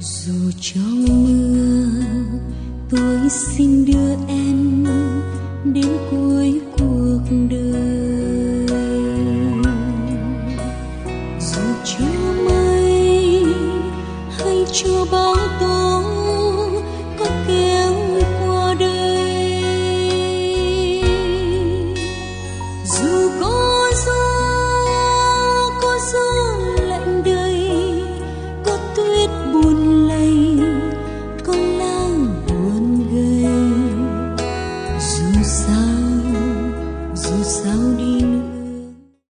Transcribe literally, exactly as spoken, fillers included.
Dù trong mưa tôi xin đưa em đến cuối cuộc đời. Dù cho mây hay cho bão tố có kéo qua đây, dù có gió có gió lạnh đầy, có tuyết buồn